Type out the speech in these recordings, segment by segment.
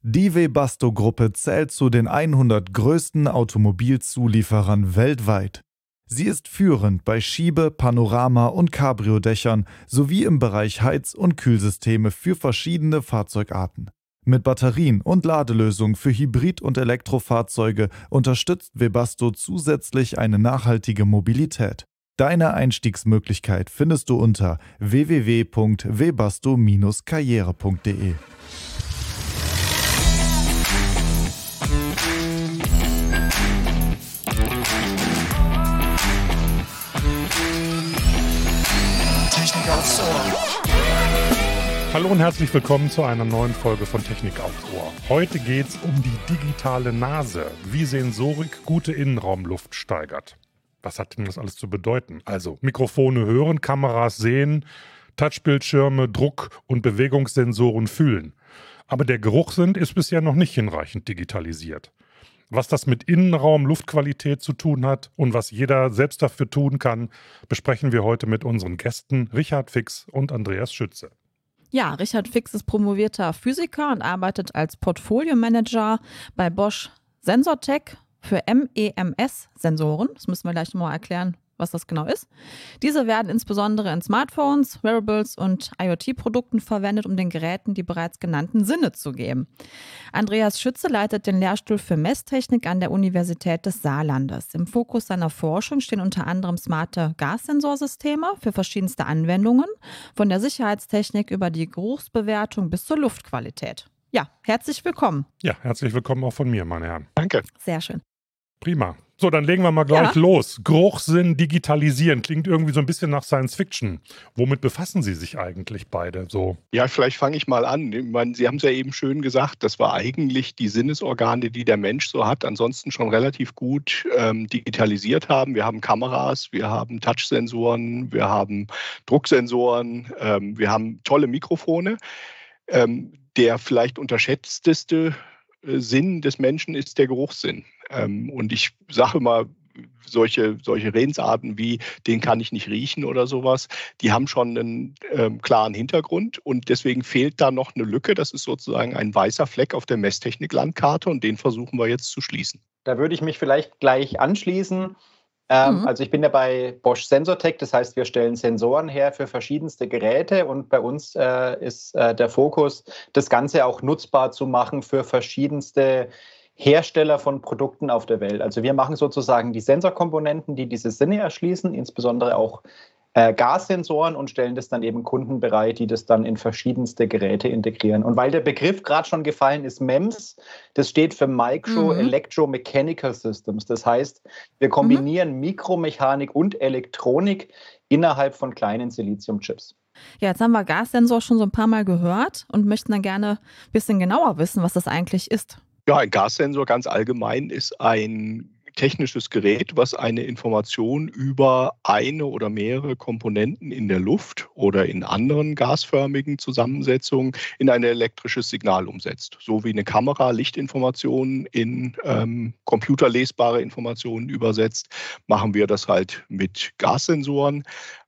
Die Webasto-Gruppe zählt zu den 100 größten Automobilzulieferern weltweit. Sie ist führend bei Schiebe-, Panorama- und Cabrio-Dächern sowie im Bereich Heiz- und Kühlsysteme für verschiedene Fahrzeugarten. Mit Batterien und Ladelösungen für Hybrid- und Elektrofahrzeuge unterstützt Webasto zusätzlich eine nachhaltige Mobilität. Deine Einstiegsmöglichkeit findest du unter www.webasto-karriere.de. Technik aufs Ohr. Hallo und herzlich willkommen zu einer neuen Folge von Technik aufs Ohr. Heute geht's um die digitale Nase, wie Sensorik gute Innenraumluft steigert. Was hat denn das alles zu bedeuten? Also Mikrofone hören, Kameras sehen, Touchbildschirme, Druck- und Bewegungssensoren fühlen. Aber der Geruchssinn ist bisher noch nicht hinreichend digitalisiert. Was das mit Innenraum-Luftqualität zu tun hat und was jeder selbst dafür tun kann, besprechen wir heute mit unseren Gästen Richard Fix und Andreas Schütze. Ja, Richard Fix ist promovierter Physiker und arbeitet als Portfolio-Manager bei Bosch Sensortech für MEMS-Sensoren. Das müssen wir gleich nochmal erklären, was das genau ist. Diese werden insbesondere in Smartphones, Wearables und IoT-Produkten verwendet, um den Geräten die bereits genannten Sinne zu geben. Andreas Schütze leitet den Lehrstuhl für Messtechnik an der Universität des Saarlandes. Im Fokus seiner Forschung stehen unter anderem smarte Gassensorsysteme für verschiedenste Anwendungen, von der Sicherheitstechnik über die Geruchsbewertung bis zur Luftqualität. Ja, herzlich willkommen. Ja, herzlich willkommen auch von mir, meine Herren. Danke. Sehr schön. Prima. So, dann legen wir mal gleich los. Geruchssinn digitalisieren klingt irgendwie so ein bisschen nach Science Fiction. Womit befassen Sie sich eigentlich beide so? Ja, vielleicht fange ich mal an. Ich meine, Sie haben es ja eben schön gesagt, das war eigentlich die Sinnesorgane, die der Mensch so hat, ansonsten schon relativ gut digitalisiert haben. Wir haben Kameras, wir haben Touchsensoren, wir haben Drucksensoren, wir haben tolle Mikrofone. Der vielleicht unterschätzteste Sinn des Menschen ist der Geruchssinn. Und ich sage mal, solche Redensarten wie, den kann ich nicht riechen oder sowas, die haben schon einen klaren Hintergrund und deswegen fehlt da noch eine Lücke. Das ist sozusagen ein weißer Fleck auf der Messtechnik-Landkarte und den versuchen wir jetzt zu schließen. Da würde ich mich vielleicht gleich anschließen. Also ich bin ja bei Bosch Sensortech, das heißt, wir stellen Sensoren her für verschiedenste Geräte und bei uns ist der Fokus, das Ganze auch nutzbar zu machen für verschiedenste Hersteller von Produkten auf der Welt. Also wir machen sozusagen die Sensorkomponenten, die diese Sinne erschließen, insbesondere auch Gassensoren und stellen das dann eben Kunden bereit, die das dann in verschiedenste Geräte integrieren. Und weil der Begriff gerade schon gefallen ist, MEMS, das steht für Micro Electromechanical Systems. Das heißt, wir kombinieren Mikromechanik und Elektronik innerhalb von kleinen Siliziumchips. Ja, jetzt haben wir Gassensor schon so ein paar Mal gehört und möchten dann gerne ein bisschen genauer wissen, was das eigentlich ist. Ja, ein Gassensor ganz allgemein ist ein technisches Gerät, was eine Information über eine oder mehrere Komponenten in der Luft oder in anderen gasförmigen Zusammensetzungen in ein elektrisches Signal umsetzt. So wie eine Kamera Lichtinformationen in computerlesbare Informationen übersetzt, machen wir das halt mit Gassensoren.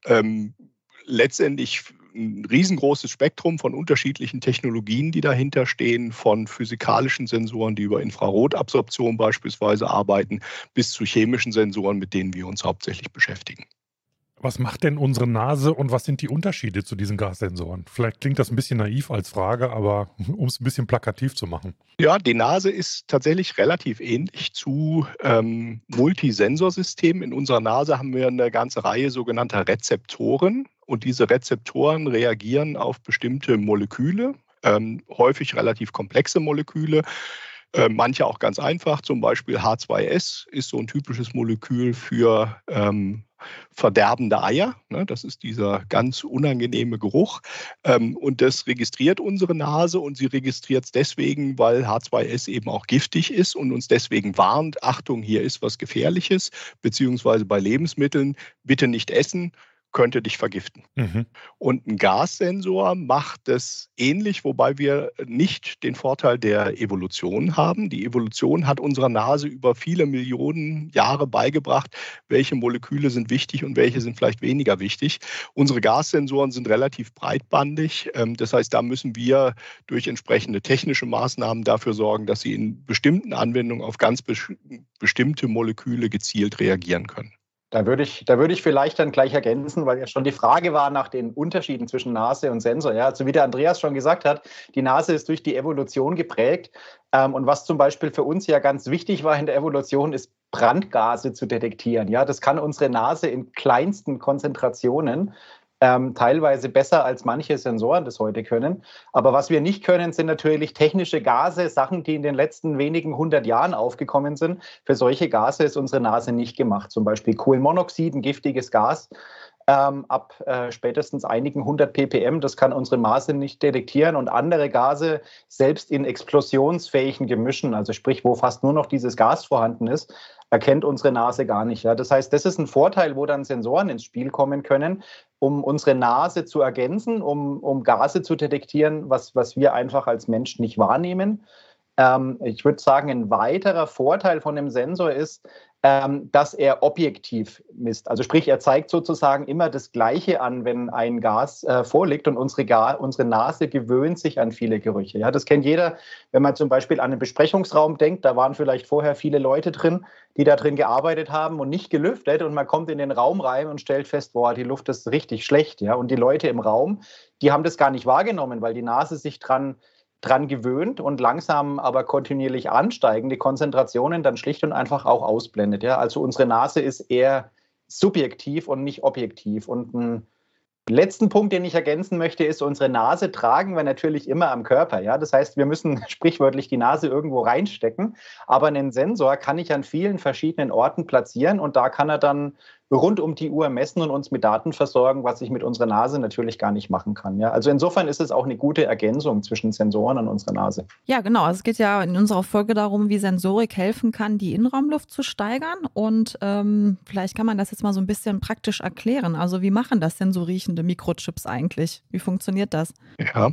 Letztendlich ein riesengroßes Spektrum von unterschiedlichen Technologien, die dahinter stehen, von physikalischen Sensoren, die über Infrarotabsorption beispielsweise arbeiten, bis zu chemischen Sensoren, mit denen wir uns hauptsächlich beschäftigen. Was macht denn unsere Nase und was sind die Unterschiede zu diesen Gassensoren? Vielleicht klingt das ein bisschen naiv als Frage, aber um es ein bisschen plakativ zu machen. Ja, die Nase ist tatsächlich relativ ähnlich zu Multisensorsystemen. In unserer Nase haben wir eine ganze Reihe sogenannter Rezeptoren. Und diese Rezeptoren reagieren auf bestimmte Moleküle, häufig relativ komplexe Moleküle, manche auch ganz einfach. Zum Beispiel H2S ist so ein typisches Molekül für verderbende Eier. Das ist dieser ganz unangenehme Geruch. Und das registriert unsere Nase und sie registriert es deswegen, weil H2S eben auch giftig ist und uns deswegen warnt, Achtung, hier ist was Gefährliches, beziehungsweise bei Lebensmitteln bitte nicht essen. könnte dich vergiften. Mhm. Und ein Gassensor macht es ähnlich, wobei wir nicht den Vorteil der Evolution haben. Die Evolution hat unserer Nase über viele Millionen Jahre beigebracht, welche Moleküle sind wichtig und welche sind vielleicht weniger wichtig. Unsere Gassensoren sind relativ breitbandig. Das heißt, da müssen wir durch entsprechende technische Maßnahmen dafür sorgen, dass sie in bestimmten Anwendungen auf ganz bestimmte Moleküle gezielt reagieren können. Da würde ich vielleicht dann gleich ergänzen, weil ja schon die Frage war nach den Unterschieden zwischen Nase und Sensor. Ja, also wie der Andreas schon gesagt hat, die Nase ist durch die Evolution geprägt. Und was zum Beispiel für uns ja ganz wichtig war in der Evolution, ist Brandgase zu detektieren. Ja, das kann unsere Nase in kleinsten Konzentrationen, teilweise besser als manche Sensoren das heute können. Aber was wir nicht können, sind natürlich technische Gase, Sachen, die in den letzten wenigen 100 Jahren aufgekommen sind. Für solche Gase ist unsere Nase nicht gemacht. Zum Beispiel Kohlenmonoxid, ein giftiges Gas, ab spätestens einigen 100 ppm. Das kann unsere Nase nicht detektieren. Und andere Gase, selbst in explosionsfähigen Gemischen, also sprich, wo fast nur noch dieses Gas vorhanden ist, erkennt unsere Nase gar nicht. Ja. Das heißt, das ist ein Vorteil, wo dann Sensoren ins Spiel kommen können, um unsere Nase zu ergänzen, um Gase zu detektieren, was wir einfach als Mensch nicht wahrnehmen. Ich würde sagen, ein weiterer Vorteil von dem Sensor ist, dass er objektiv misst. Also sprich, er zeigt sozusagen immer das Gleiche an, wenn ein Gas vorliegt, und unsere Nase gewöhnt sich an viele Gerüche. Ja, das kennt jeder, wenn man zum Beispiel an einen Besprechungsraum denkt, da waren vielleicht vorher viele Leute drin, die da drin gearbeitet haben und nicht gelüftet, und man kommt in den Raum rein und stellt fest, boah, die Luft ist richtig schlecht. Ja? Und die Leute im Raum, die haben das gar nicht wahrgenommen, weil die Nase sich dran gewöhnt und langsam aber kontinuierlich ansteigende Konzentrationen dann schlicht und einfach auch ausblendet. Ja? Also unsere Nase ist eher subjektiv und nicht objektiv. Und ein letzten Punkt, den ich ergänzen möchte, ist, unsere Nase tragen wir natürlich immer am Körper. Ja? Das heißt, wir müssen sprichwörtlich die Nase irgendwo reinstecken, aber einen Sensor kann ich an vielen verschiedenen Orten platzieren, und da kann er dann rund um die Uhr messen und uns mit Daten versorgen, was ich mit unserer Nase natürlich gar nicht machen kann. Ja? Also insofern ist es auch eine gute Ergänzung zwischen Sensoren und unserer Nase. Ja, genau. Also es geht ja in unserer Folge darum, wie Sensorik helfen kann, die Innenraumluft zu steigern. Und vielleicht kann man das jetzt mal so ein bisschen praktisch erklären. Also wie machen das denn so riechende Mikrochips eigentlich? Wie funktioniert das? Ja,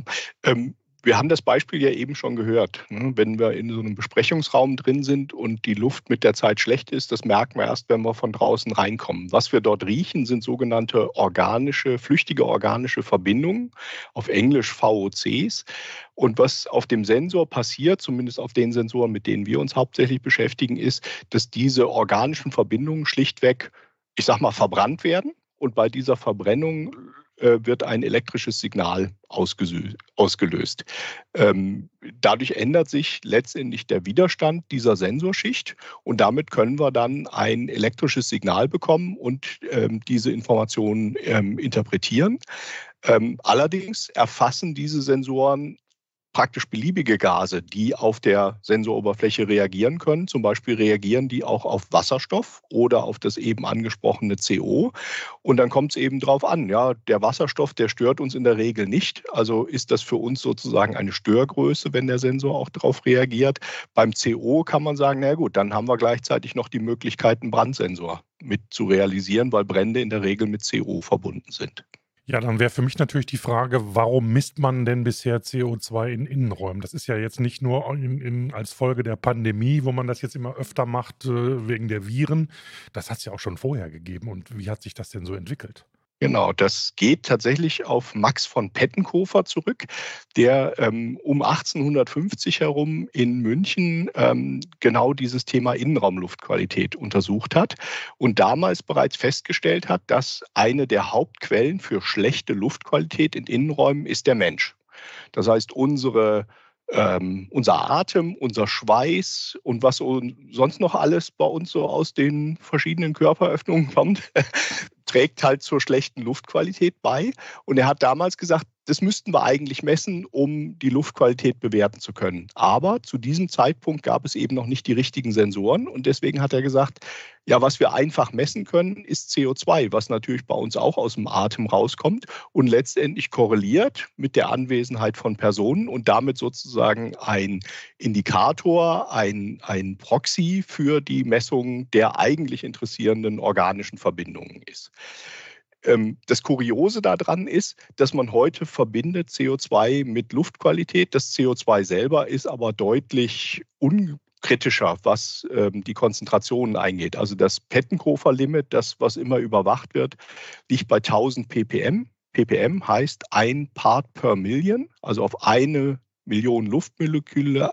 wir haben das Beispiel ja eben schon gehört. Wenn wir in so einem Besprechungsraum drin sind und die Luft mit der Zeit schlecht ist, das merken wir erst, wenn wir von draußen reinkommen. Was wir dort riechen, sind sogenannte flüchtige organische Verbindungen, auf Englisch VOCs. Und was auf dem Sensor passiert, zumindest auf den Sensoren, mit denen wir uns hauptsächlich beschäftigen, ist, dass diese organischen Verbindungen schlichtweg, ich sag mal, verbrannt werden. Und bei dieser Verbrennung wird ein elektrisches Signal ausgelöst. Dadurch ändert sich letztendlich der Widerstand dieser Sensorschicht, und damit können wir dann ein elektrisches Signal bekommen und diese Informationen interpretieren. Allerdings erfassen diese Sensoren praktisch beliebige Gase, die auf der Sensoroberfläche reagieren können. Zum Beispiel reagieren die auch auf Wasserstoff oder auf das eben angesprochene CO. Und dann kommt es eben drauf an, ja, der Wasserstoff, der stört uns in der Regel nicht. Also ist das für uns sozusagen eine Störgröße, wenn der Sensor auch darauf reagiert. Beim CO kann man sagen, na gut, dann haben wir gleichzeitig noch die Möglichkeit, einen Brandsensor mit zu realisieren, weil Brände in der Regel mit CO verbunden sind. Ja, dann wäre für mich natürlich die Frage, warum misst man denn bisher CO2 in Innenräumen? Das ist ja jetzt nicht nur als Folge der Pandemie, wo man das jetzt immer öfter macht, wegen der Viren. Das hat es ja auch schon vorher gegeben. Und wie hat sich das denn so entwickelt? Genau, das geht tatsächlich auf Max von Pettenkofer zurück, der um 1850 herum in München genau dieses Thema Innenraumluftqualität untersucht hat und damals bereits festgestellt hat, dass eine der Hauptquellen für schlechte Luftqualität in Innenräumen ist der Mensch. Das heißt, unser Atem, unser Schweiß und was sonst noch alles bei uns so aus den verschiedenen Körperöffnungen kommt, trägt halt zur schlechten Luftqualität bei. Und er hat damals gesagt, das müssten wir eigentlich messen, um die Luftqualität bewerten zu können. Aber zu diesem Zeitpunkt gab es eben noch nicht die richtigen Sensoren. Und deswegen hat er gesagt, ja, was wir einfach messen können, ist CO2, was natürlich bei uns auch aus dem Atem rauskommt und letztendlich korreliert mit der Anwesenheit von Personen und damit sozusagen ein Indikator, ein Proxy für die Messung der eigentlich interessierenden organischen Verbindungen ist. Das Kuriose daran ist, dass man heute verbindet CO2 mit Luftqualität. Das CO2 selber ist aber deutlich unkritischer, was die Konzentrationen eingeht. Also das Pettenkofer-Limit, das, was immer überwacht wird, liegt bei 1000 ppm. ppm heißt 1 Part per Million, also auf 1 Million Luftmoleküle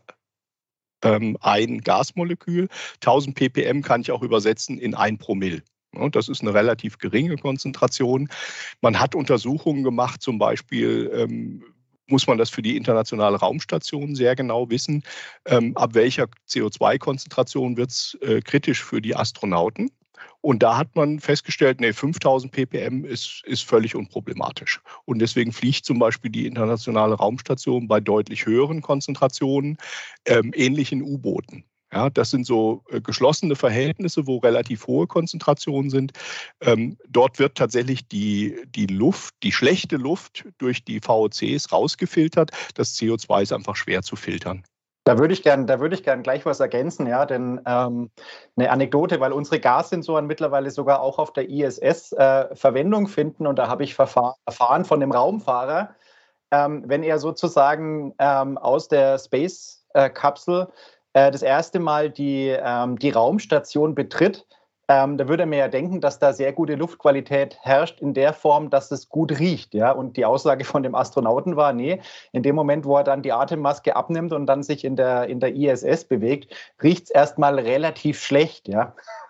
ein Gasmolekül. 1000 ppm kann ich auch übersetzen in 1 Promille. Das ist eine relativ geringe Konzentration. Man hat Untersuchungen gemacht, zum Beispiel muss man das für die internationale Raumstation sehr genau wissen, ab welcher CO2-Konzentration wird es kritisch für die Astronauten. Und da hat man festgestellt, 5000 ppm ist völlig unproblematisch. Und deswegen fliegt zum Beispiel die internationale Raumstation bei deutlich höheren Konzentrationen, ähnlich in U-Booten. Ja, das sind so geschlossene Verhältnisse, wo relativ hohe Konzentrationen sind. Dort wird tatsächlich die Luft, die schlechte Luft durch die VOCs rausgefiltert. Das CO2 ist einfach schwer zu filtern. Da würde ich gern gleich was ergänzen, ja, denn eine Anekdote, weil unsere Gassensoren mittlerweile sogar auch auf der ISS Verwendung finden, und da habe ich erfahren von dem Raumfahrer, wenn er sozusagen aus der Space-Kapsel das erste Mal die Raumstation betritt, da würde man ja denken, dass da sehr gute Luftqualität herrscht in der Form, dass es gut riecht. Ja? Und die Aussage von dem Astronauten war, nee, in dem Moment, wo er dann die Atemmaske abnimmt und dann sich in der ISS bewegt, riecht es erstmal relativ schlecht. Ja?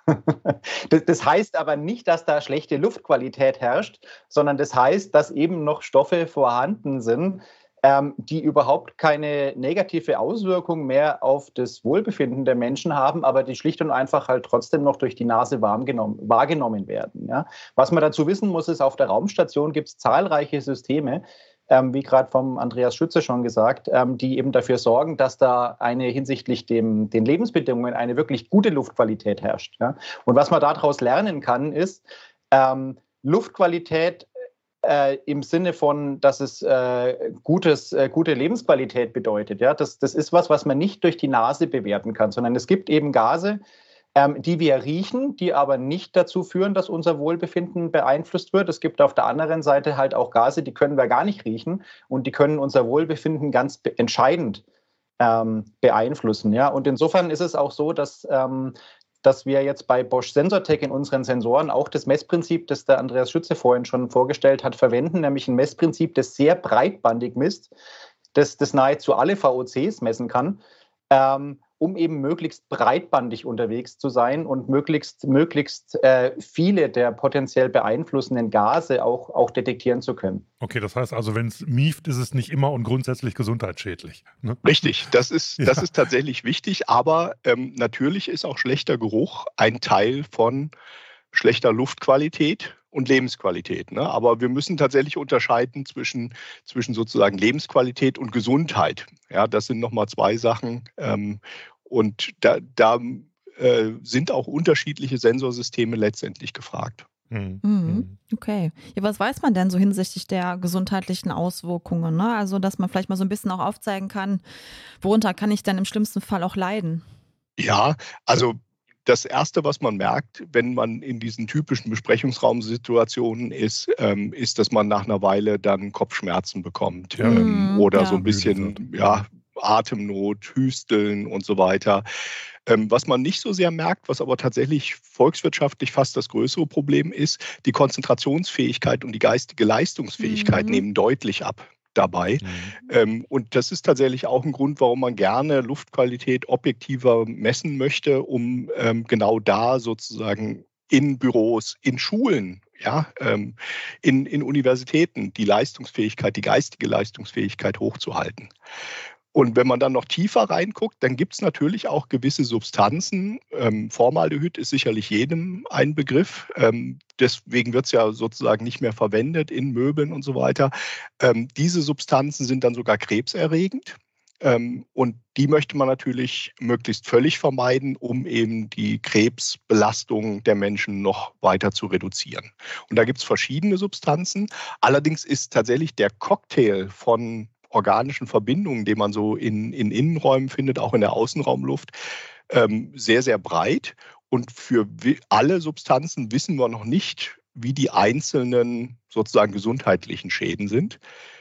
Das heißt aber nicht, dass da schlechte Luftqualität herrscht, sondern das heißt, dass eben noch Stoffe vorhanden sind, die überhaupt keine negative Auswirkung mehr auf das Wohlbefinden der Menschen haben, aber die schlicht und einfach halt trotzdem noch durch die Nase wahrgenommen werden. Ja? Was man dazu wissen muss, ist, auf der Raumstation gibt es zahlreiche Systeme, wie gerade vom Andreas Schütze schon gesagt, die eben dafür sorgen, dass da hinsichtlich den Lebensbedingungen eine wirklich gute Luftqualität herrscht. Ja? Und was man daraus lernen kann, ist, Luftqualität im Sinne von, dass es gute Lebensqualität bedeutet. Ja? Das ist was man nicht durch die Nase bewerten kann, sondern es gibt eben Gase, die wir riechen, die aber nicht dazu führen, dass unser Wohlbefinden beeinflusst wird. Es gibt auf der anderen Seite halt auch Gase, die können wir gar nicht riechen und die können unser Wohlbefinden ganz entscheidend beeinflussen. Ja? Und insofern ist es auch so, dass wir jetzt bei Bosch Sensortech in unseren Sensoren auch das Messprinzip, das der Andreas Schütze vorhin schon vorgestellt hat, verwenden, nämlich ein Messprinzip, das sehr breitbandig misst, das nahezu alle VOCs messen kann, um eben möglichst breitbandig unterwegs zu sein und möglichst viele der potenziell beeinflussenden Gase auch detektieren zu können. Okay, das heißt also, wenn es mieft, ist es nicht immer und grundsätzlich gesundheitsschädlich. Ne? Richtig, das ist tatsächlich wichtig, aber natürlich ist auch schlechter Geruch ein Teil von schlechter Luftqualität und Lebensqualität. Ne? Aber wir müssen tatsächlich unterscheiden zwischen sozusagen Lebensqualität und Gesundheit. Ja, das sind nochmal zwei Sachen. Und da sind auch unterschiedliche Sensorsysteme letztendlich gefragt. Okay. Ja, was weiß man denn so hinsichtlich der gesundheitlichen Auswirkungen? Ne? Also, dass man vielleicht mal so ein bisschen auch aufzeigen kann, worunter kann ich denn im schlimmsten Fall auch leiden? Ja, also das Erste, was man merkt, wenn man in diesen typischen Besprechungsraumsituationen ist, dass man nach einer Weile dann Kopfschmerzen bekommt oder so ein bisschen Atemnot, Hüsteln und so weiter. Was man nicht so sehr merkt, was aber tatsächlich volkswirtschaftlich fast das größere Problem ist, die Konzentrationsfähigkeit und die geistige Leistungsfähigkeit nehmen deutlich ab dabei. Und das ist tatsächlich auch ein Grund, warum man gerne Luftqualität objektiver messen möchte, um genau da sozusagen in Büros, in Schulen, in Universitäten die Leistungsfähigkeit, die geistige Leistungsfähigkeit hochzuhalten. Und wenn man dann noch tiefer reinguckt, dann gibt es natürlich auch gewisse Substanzen. Formaldehyd ist sicherlich jedem ein Begriff. Deswegen wird es ja sozusagen nicht mehr verwendet in Möbeln und so weiter. Diese Substanzen sind dann sogar krebserregend. Und die möchte man natürlich möglichst völlig vermeiden, um eben die Krebsbelastung der Menschen noch weiter zu reduzieren. Und da gibt es verschiedene Substanzen. Allerdings ist tatsächlich der Cocktail von organischen Verbindungen, die man so in Innenräumen findet, auch in der Außenraumluft, sehr, sehr breit. Und für alle Substanzen wissen wir noch nicht wie die einzelnen sozusagen gesundheitlichen Schäden sind.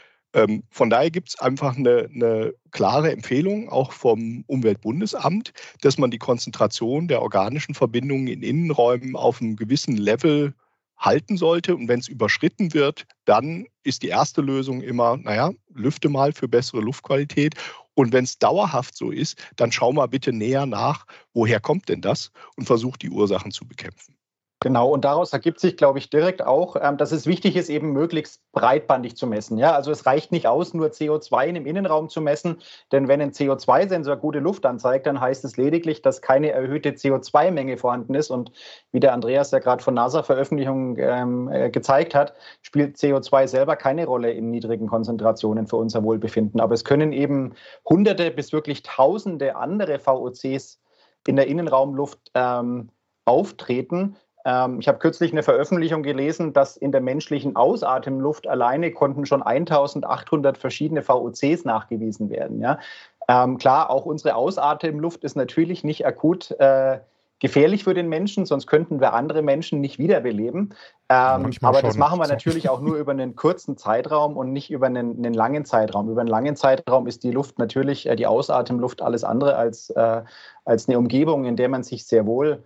Von daher gibt es einfach eine klare Empfehlung auch vom Umweltbundesamt, dass man die Konzentration der organischen Verbindungen in Innenräumen auf einem gewissen Level halten sollte. Und wenn es überschritten wird, dann ist die erste Lösung immer, lüfte mal für bessere Luftqualität. Und wenn es dauerhaft so ist, dann schau mal bitte näher nach, woher kommt denn das? Und versuch die Ursachen zu bekämpfen. Genau, und daraus ergibt sich, glaube ich, direkt auch, dass es wichtig ist, eben möglichst breitbandig zu messen. Ja? Also es reicht nicht aus, nur CO2 im Innenraum zu messen, denn wenn ein CO2-Sensor gute Luft anzeigt, dann heißt es lediglich, dass keine erhöhte CO2-Menge vorhanden ist. Und wie der Andreas ja gerade von NASA-Veröffentlichungen gezeigt hat, spielt CO2 selber keine Rolle in niedrigen Konzentrationen für unser Wohlbefinden. Aber es können eben Hunderte bis wirklich Tausende andere VOCs in der Innenraumluft auftreten. Ich habe kürzlich eine Veröffentlichung gelesen, dass in der menschlichen Ausatemluft alleine konnten schon 1800 verschiedene VOCs nachgewiesen werden. Ja? Klar, auch unsere Ausatemluft ist natürlich nicht akut gefährlich für den Menschen, sonst könnten wir andere Menschen nicht wiederbeleben. Aber das machen wir natürlich auch nur über einen kurzen Zeitraum und nicht über einen langen Zeitraum. Über einen langen Zeitraum ist die Luft natürlich, die Ausatemluft, alles andere als eine Umgebung, in der man sich sehr wohl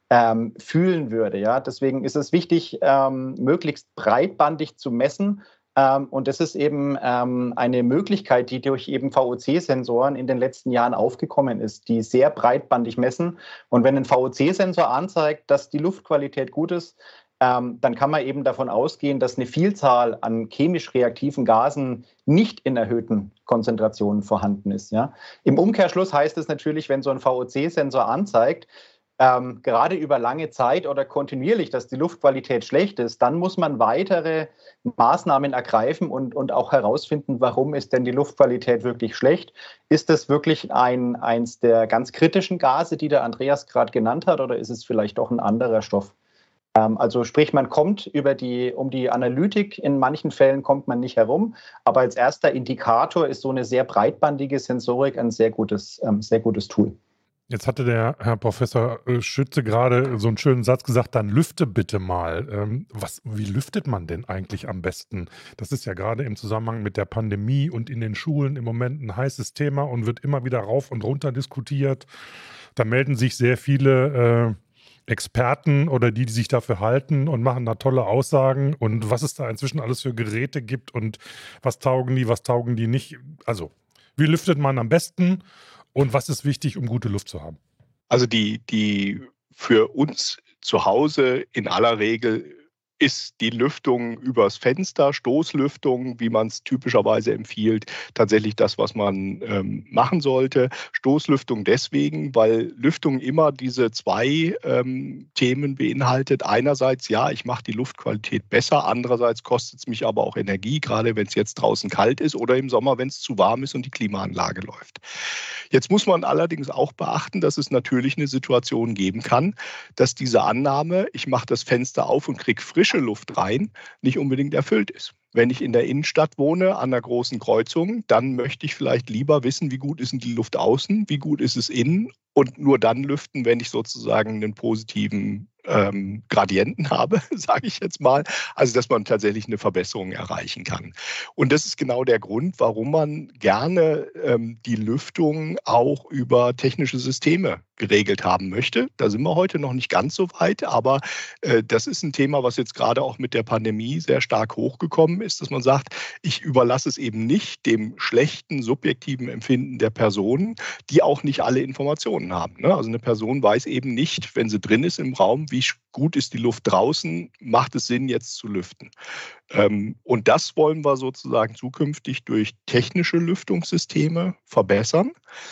fühlen würde. Ja? Deswegen ist es wichtig, möglichst breitbandig zu messen. Und das ist eben eine Möglichkeit, die durch eben VOC-Sensoren in den letzten Jahren aufgekommen ist, die sehr breitbandig messen. Und wenn ein VOC-Sensor anzeigt, dass die Luftqualität gut ist, dann kann man eben davon ausgehen, dass eine Vielzahl an chemisch reaktiven Gasen nicht in erhöhten Konzentrationen vorhanden ist. Ja? Im Umkehrschluss heißt es natürlich, wenn so ein VOC-Sensor anzeigt, gerade über lange Zeit oder kontinuierlich, dass die Luftqualität schlecht ist, dann muss man weitere Maßnahmen ergreifen und auch herausfinden, warum ist denn die Luftqualität wirklich schlecht? Ist das wirklich eins der ganz kritischen Gase, die der Andreas gerade genannt hat, oder ist es vielleicht doch ein anderer Stoff? Also sprich, man kommt um die Analytik, in manchen Fällen kommt man nicht herum, aber als erster Indikator ist so eine sehr breitbandige Sensorik ein sehr gutes Tool. Jetzt hatte der Herr Professor Schütze gerade so einen schönen Satz gesagt, dann lüfte bitte mal. Wie lüftet man denn eigentlich am besten? Das ist ja gerade im Zusammenhang mit der Pandemie und in den Schulen im Moment ein heißes Thema und wird immer wieder rauf und runter diskutiert. Da melden sich sehr viele Experten oder die sich dafür halten und machen da tolle Aussagen und was es da inzwischen alles für Geräte gibt und was taugen die nicht. Also, wie lüftet man am besten? Und was ist wichtig, um gute Luft zu haben? Also die für uns zu Hause in aller Regel ist die Lüftung übers Fenster, Stoßlüftung, wie man es typischerweise empfiehlt, tatsächlich das, was man machen sollte. Stoßlüftung deswegen, weil Lüftung immer diese zwei Themen beinhaltet. Einerseits, ja, ich mache die Luftqualität besser, andererseits kostet es mich aber auch Energie, gerade wenn es jetzt draußen kalt ist oder im Sommer, wenn es zu warm ist und die Klimaanlage läuft. Jetzt muss man allerdings auch beachten, dass es natürlich eine Situation geben kann, dass diese Annahme, ich mache das Fenster auf und kriege frische Luft rein, nicht unbedingt erfüllt ist. Wenn ich in der Innenstadt wohne, an einer großen Kreuzung, dann möchte ich vielleicht lieber wissen, wie gut ist denn die Luft außen, wie gut ist es innen und nur dann lüften, wenn ich sozusagen einen positiven Gradienten habe, sage ich jetzt mal. Also, dass man tatsächlich eine Verbesserung erreichen kann. Und das ist genau der Grund, warum man gerne die Lüftung auch über technische Systeme geregelt haben möchte. Da sind wir heute noch nicht ganz so weit, aber das ist ein Thema, was jetzt gerade auch mit der Pandemie sehr stark hochgekommen ist, dass man sagt, ich überlasse es eben nicht dem schlechten subjektiven Empfinden der Personen, die auch nicht alle Informationen haben. Ne? Also eine Person weiß eben nicht, wenn sie drin ist im Raum, wie gut ist die Luft draußen, macht es Sinn, jetzt zu lüften. Und das wollen wir sozusagen zukünftig durch technische Lüftungssysteme verbessern.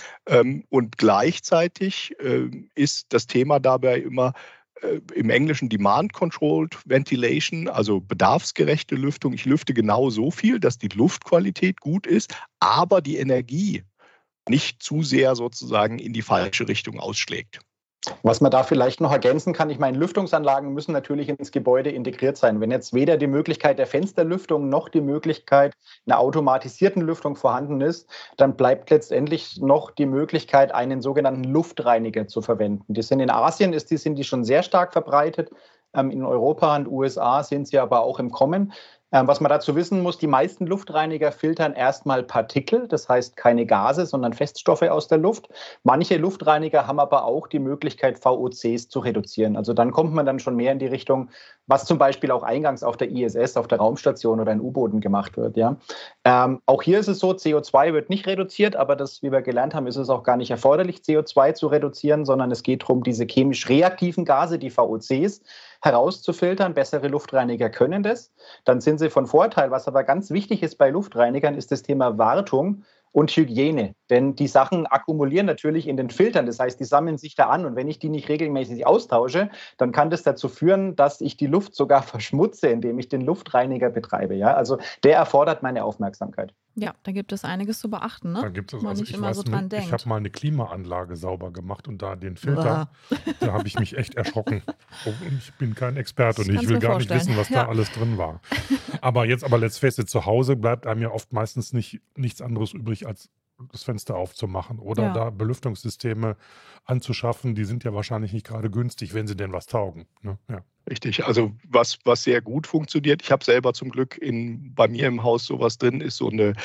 Und gleichzeitig ist das Thema dabei immer im Englischen Demand-Controlled Ventilation, also bedarfsgerechte Lüftung. Ich lüfte genau so viel, dass die Luftqualität gut ist, aber die Energie nicht zu sehr sozusagen in die falsche Richtung ausschlägt. Was man da vielleicht noch ergänzen kann, ich meine, Lüftungsanlagen müssen natürlich ins Gebäude integriert sein. Wenn jetzt weder die Möglichkeit der Fensterlüftung noch die Möglichkeit einer automatisierten Lüftung vorhanden ist, dann bleibt letztendlich noch die Möglichkeit, einen sogenannten Luftreiniger zu verwenden. Die sind in Asien sind die schon sehr stark verbreitet. In Europa und USA sind sie aber auch im Kommen. Was man dazu wissen muss, die meisten Luftreiniger filtern erstmal Partikel, das heißt keine Gase, sondern Feststoffe aus der Luft. Manche Luftreiniger haben aber auch die Möglichkeit, VOCs zu reduzieren. Also dann kommt man dann schon mehr in die Richtung, was zum Beispiel auch eingangs auf der ISS, auf der Raumstation oder in U-Booten gemacht wird. Ja. Auch hier ist es so, CO2 wird nicht reduziert, aber das, wie wir gelernt haben, ist es auch gar nicht erforderlich, CO2 zu reduzieren, sondern es geht darum, diese chemisch reaktiven Gase, die VOCs, herauszufiltern. Bessere Luftreiniger können das. Dann sind sie von Vorteil. Was aber ganz wichtig ist bei Luftreinigern, ist das Thema Wartung und Hygiene. Denn die Sachen akkumulieren natürlich in den Filtern. Das heißt, die sammeln sich da an. Und wenn ich die nicht regelmäßig austausche, dann kann das dazu führen, dass ich die Luft sogar verschmutze, indem ich den Luftreiniger betreibe. Ja? Also der erfordert meine Aufmerksamkeit. Ja, da gibt es einiges zu beachten, ne? Da gibt es, Man also nicht ich immer weiß, so dran denkt. ich habe mal eine Klimaanlage sauber gemacht und da den Filter, da habe ich mich echt erschrocken. Oh, ich bin kein Experte und Ich ich kann's will mir gar nicht vorstellen. wissen, was Ja. da alles drin war. Aber let's face it, zu Hause bleibt einem ja oft meistens nichts anderes übrig, als das Fenster aufzumachen oder Ja. da Belüftungssysteme anzuschaffen. Die sind ja wahrscheinlich nicht gerade günstig, wenn sie denn was taugen. Ne? Ja. Richtig, also was sehr gut funktioniert, ich habe selber zum Glück bei mir im Haus sowas drin, ist so eine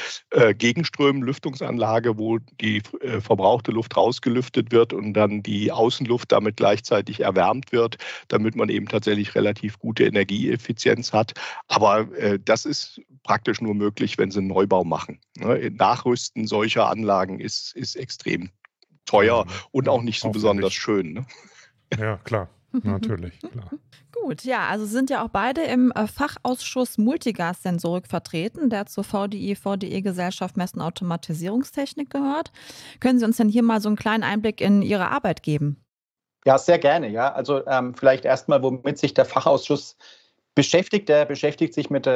Gegenström-Lüftungsanlage, wo die verbrauchte Luft rausgelüftet wird und dann die Außenluft damit gleichzeitig erwärmt wird, damit man eben tatsächlich relativ gute Energieeffizienz hat. Aber das ist praktisch nur möglich, wenn sie einen Neubau machen. Ne? Nachrüsten solcher Anlagen ist extrem teuer und auch nicht so Aufwendig. besonders schön. Ne? Ja, klar, natürlich, klar. Gut, ja, also sind ja auch beide im Fachausschuss Multigas-Sensorik vertreten, der zur VDI-VDE-Gesellschaft Messen Automatisierungstechnik gehört. Können Sie uns denn hier mal so einen kleinen Einblick in Ihre Arbeit geben? Ja, sehr gerne. Ja. Also vielleicht erstmal, womit sich der Fachausschuss beschäftigt. Der beschäftigt sich mit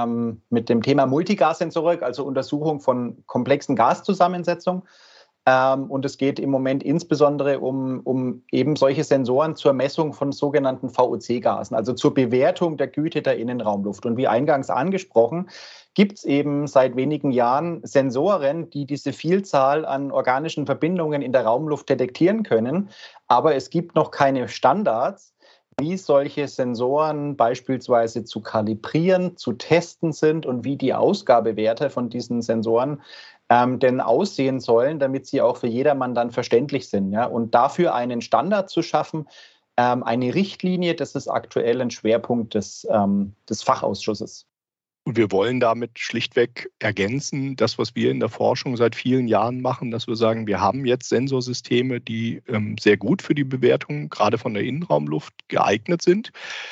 dem Thema Multigas-Sensorik, also Untersuchung von komplexen Gaszusammensetzungen. Und es geht im Moment insbesondere um eben solche Sensoren zur Messung von sogenannten VOC-Gasen, also zur Bewertung der Güte der Innenraumluft. Und wie eingangs angesprochen, gibt es eben seit wenigen Jahren Sensoren, die diese Vielzahl an organischen Verbindungen in der Raumluft detektieren können. Aber es gibt noch keine Standards, wie solche Sensoren beispielsweise zu kalibrieren, zu testen sind und wie die Ausgabewerte von diesen Sensoren denn aussehen sollen, damit sie auch für jedermann dann verständlich sind. Ja? Und dafür einen Standard zu schaffen, eine Richtlinie, das ist aktuell ein Schwerpunkt des Fachausschusses. Und wir wollen damit schlichtweg ergänzen, das, was wir in der Forschung seit vielen Jahren machen, dass wir sagen, wir haben jetzt Sensorsysteme, die sehr gut für die Bewertung gerade von der Innenraumluft geeignet sind.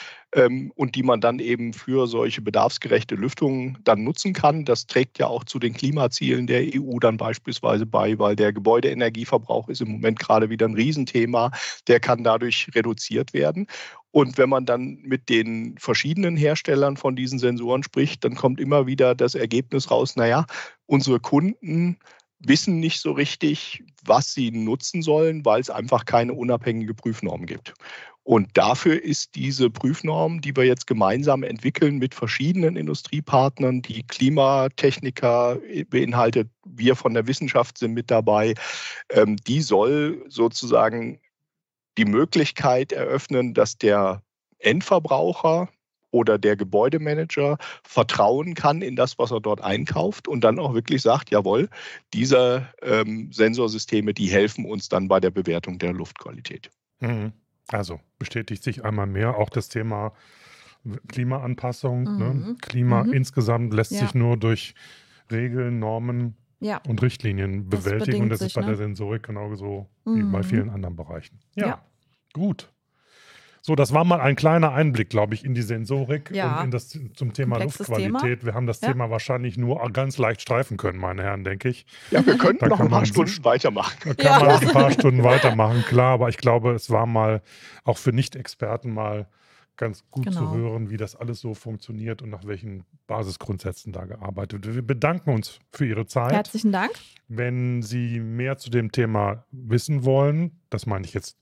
Und die man dann eben für solche bedarfsgerechte Lüftung dann nutzen kann. Das trägt ja auch zu den Klimazielen der EU dann beispielsweise bei, weil der Gebäudeenergieverbrauch ist im Moment gerade wieder ein Riesenthema. Der kann dadurch reduziert werden. Und wenn man dann mit den verschiedenen Herstellern von diesen Sensoren spricht, dann kommt immer wieder das Ergebnis raus, naja, unsere Kunden wissen nicht so richtig, was sie nutzen sollen, weil es einfach keine unabhängige Prüfnorm gibt. Und dafür ist diese Prüfnorm, die wir jetzt gemeinsam entwickeln mit verschiedenen Industriepartnern, die Klimatechniker beinhaltet, wir von der Wissenschaft sind mit dabei, die soll sozusagen die Möglichkeit eröffnen, dass der Endverbraucher oder der Gebäudemanager vertrauen kann in das, was er dort einkauft und dann auch wirklich sagt, jawohl, diese Sensorsysteme, die helfen uns dann bei der Bewertung der Luftqualität. Also bestätigt sich einmal mehr auch das Thema Klimaanpassung. Ne? Klima insgesamt lässt sich nur durch Regeln, Normen und Richtlinien bewältigen. Und das ist bei der Sensorik genauso wie bei vielen anderen Bereichen. Ja, gut. So, das war mal ein kleiner Einblick, glaube ich, in die Sensorik und zum Thema Luftqualität. Wir haben das Thema wahrscheinlich nur ganz leicht streifen können, meine Herren, denke ich. Ja, wir könnten noch ein paar Stunden weitermachen. Da kann man noch ein paar Stunden weitermachen, klar. Aber ich glaube, es war mal auch für Nicht-Experten mal ganz gut zu hören, wie das alles so funktioniert und nach welchen Basisgrundsätzen da gearbeitet wird. Wir bedanken uns für Ihre Zeit. Herzlichen Dank. Wenn Sie mehr zu dem Thema wissen wollen, das meine ich jetzt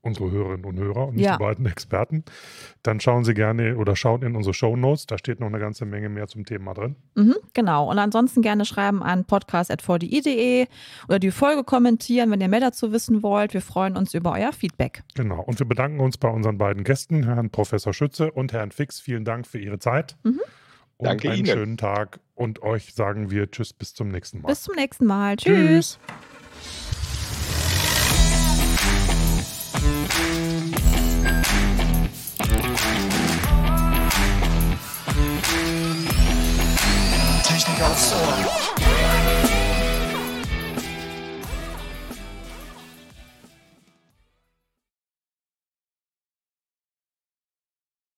unsere Hörerinnen und Hörer und nicht die beiden Experten, dann schauen Sie gerne oder schauen in unsere Shownotes. Da steht noch eine ganze Menge mehr zum Thema drin. Genau. Und ansonsten gerne schreiben an podcast@vdi.de oder die Folge kommentieren, wenn ihr mehr dazu wissen wollt. Wir freuen uns über euer Feedback. Genau. Und wir bedanken uns bei unseren beiden Gästen, Herrn Professor Schütze und Herrn Fix. Vielen Dank für Ihre Zeit. Und Danke einen Ihnen. schönen Tag. Und euch sagen wir Tschüss, bis zum nächsten Mal. Bis zum nächsten Mal. Tschüss.